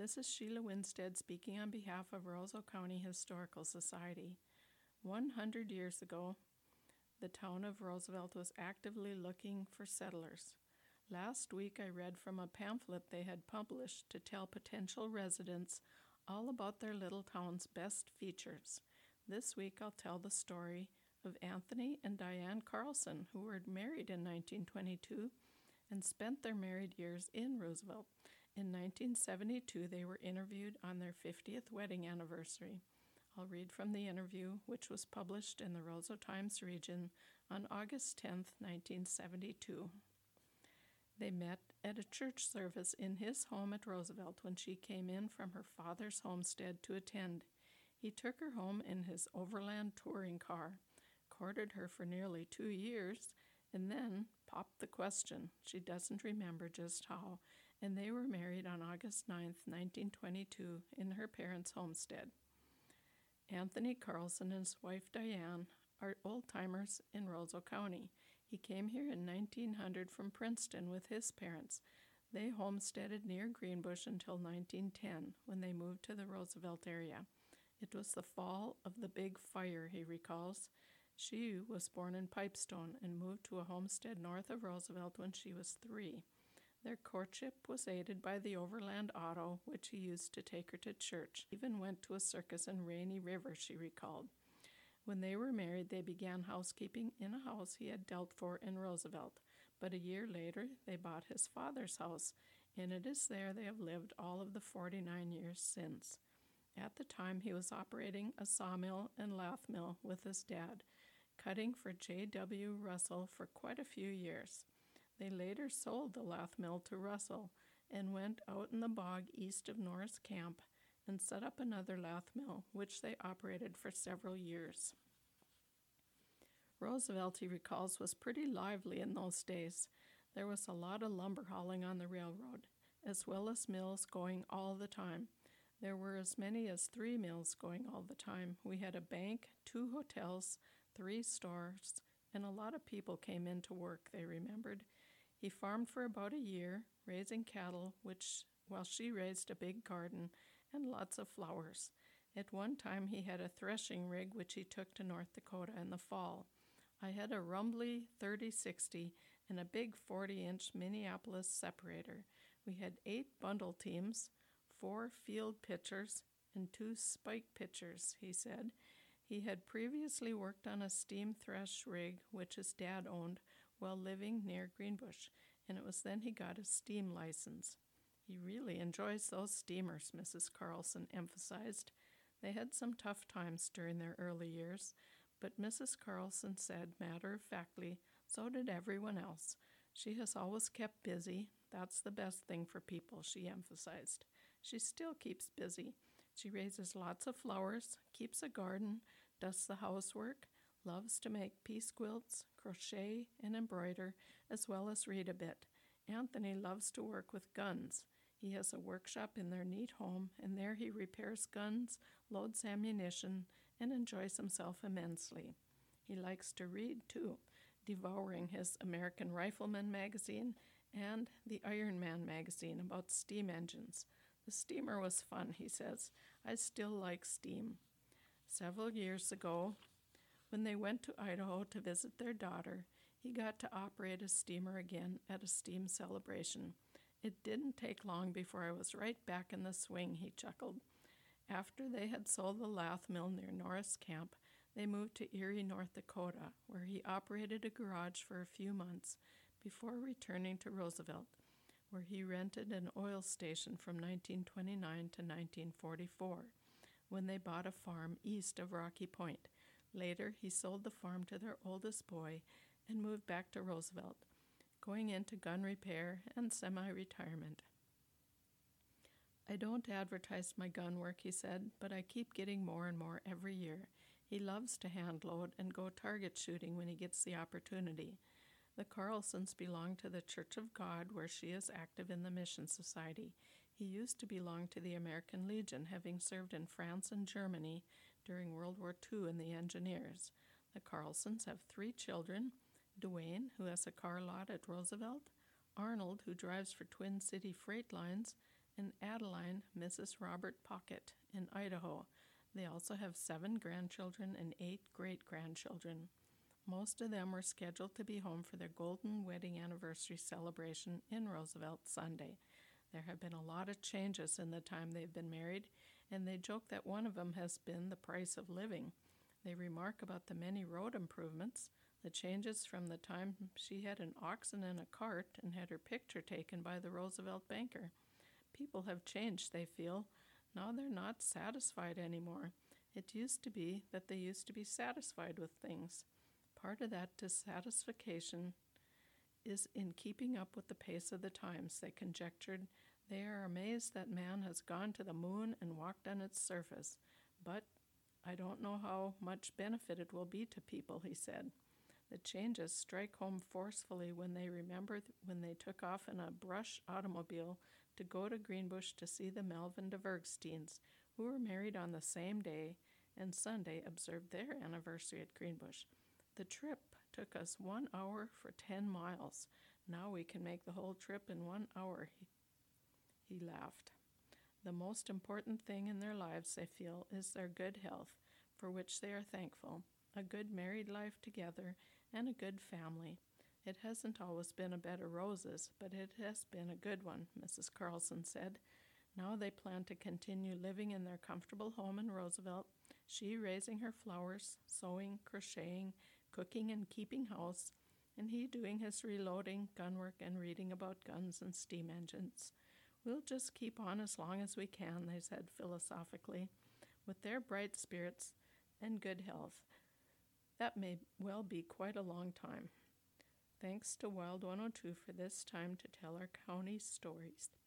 This is Sheila Winstead speaking on behalf of Roseau County Historical Society. 100 years ago, the town of Roosevelt was actively looking for settlers. Last week I read from a pamphlet they had published to tell potential residents all about their little town's best features. This week I'll tell the story of Anthony and Diane Carlson, who were married in 1922 and spent their married years in Roosevelt. In 1972, they were interviewed on their 50th wedding anniversary. I'll read from the interview, which was published in the Roseau Times-Region on August 10, 1972. They met at a church service in his home at Roosevelt when she came in from her father's homestead to attend. He took her home in his overland touring car, courted her for nearly 2 years, and then popped the question. She doesn't remember just how, and they were married on August 9, 1922, in her parents' homestead. Anthony Carlson and his wife Diane are old-timers in Roseau County. He came here in 1900 from Princeton with his parents. They homesteaded near Greenbush until 1910, when they moved to the Roosevelt area. It was the fall of the Big Fire, he recalls. She was born in Pipestone and moved to a homestead north of Roosevelt when she was 3. Their courtship was aided by the overland auto, which he used to take her to church. He even went to a circus in Rainy River, she recalled. When they were married, they began housekeeping in a house he had dealt for in Roosevelt. But a year later, they bought his father's house, and it is there they have lived all of the 49 years since. At the time, he was operating a sawmill and lath mill with his dad, cutting for J.W. Russell for quite a few years. They later sold the lath mill to Russell and went out in the bog east of Norris Camp and set up another lath mill, which they operated for several years. Roosevelt, he recalls, was pretty lively in those days. There was a lot of lumber hauling on the railroad, as well as mills going all the time. There were as many as 3 mills going all the time. We had a bank, 2 hotels, 3 stores, and a lot of people came in to work, they remembered. He farmed for about a year, raising cattle, while she raised a big garden and lots of flowers. At one time, he had a threshing rig, which he took to North Dakota in the fall. I had a Rumbly 3060 and a big 40-inch Minneapolis separator. We had 8 bundle teams, 4 field pitchers, and 2 spike pitchers, he said. He had previously worked on a steam thresh rig, which his dad owned, while living near Greenbush, and it was then he got a steam license. He really enjoys those steamers, Mrs. Carlson emphasized. They had some tough times during their early years, but Mrs. Carlson said matter-of-factly, so did everyone else. She has always kept busy. That's the best thing for people, she emphasized. She still keeps busy. She raises lots of flowers, keeps a garden, does the housework, loves to make piece quilts, crochet, and embroider, as well as read a bit. Anthony loves to work with guns. He has a workshop in their neat home, and there he repairs guns, loads ammunition, and enjoys himself immensely. He likes to read, too, devouring his American Rifleman magazine and the Iron Man magazine about steam engines. The steamer was fun, he says. I still like steam. Several years ago, when they went to Idaho to visit their daughter, he got to operate a steamer again at a steam celebration. It didn't take long before I was right back in the swing, he chuckled. After they had sold the lath mill near Norris Camp, they moved to Erie, North Dakota, where he operated a garage for a few months before returning to Roosevelt, where he rented an oil station from 1929 to 1944, when they bought a farm east of Rocky Point. Later, he sold the farm to their oldest boy and moved back to Roosevelt, going into gun repair and semi-retirement. I don't advertise my gun work, he said, but I keep getting more and more every year. He loves to hand load and go target shooting when he gets the opportunity. The Carlsons belong to the Church of God, where she is active in the Mission Society. He used to belong to the American Legion, having served in France and Germany during World War II in the Engineers. The Carlsons have 3 children, Dwayne, who has a car lot at Roosevelt, Arnold, who drives for Twin City Freight Lines, and Adeline, Mrs. Robert Pocket in Idaho. They also have 7 grandchildren and 8 great-grandchildren. Most of them were scheduled to be home for their golden wedding anniversary celebration in Roosevelt Sunday. There have been a lot of changes in the time they've been married, and they joke that one of them has been the price of living. They remark about the many road improvements, the changes from the time she had an oxen and a cart and had her picture taken by the Roosevelt banker. People have changed, they feel. Now they're not satisfied anymore. It used to be that they used to be satisfied with things. Part of that dissatisfaction is in keeping up with the pace of the times, they conjectured. They are amazed that man has gone to the moon and walked on its surface. But I don't know how much benefit it will be to people, he said. The changes strike home forcefully when they remember when they took off in a brush automobile to go to Greenbush to see the Melvin DeVergsteins, who were married on the same day, and Sunday observed their anniversary at Greenbush. The trip took us 1 hour for 10 miles. Now we can make the whole trip in 1 hour, he laughed. The most important thing in their lives, they feel, is their good health, for which they are thankful, a good married life together, and a good family. It hasn't always been a bed of roses, but it has been a good one, Mrs. Carlson said. Now they plan to continue living in their comfortable home in Roosevelt, she raising her flowers, sewing, crocheting, cooking, and keeping house, and he doing his reloading, gun work, and reading about guns and steam engines. We'll just keep on as long as we can, they said philosophically. With their bright spirits and good health, that may well be quite a long time. Thanks to Wild 102 for this time to tell our county stories.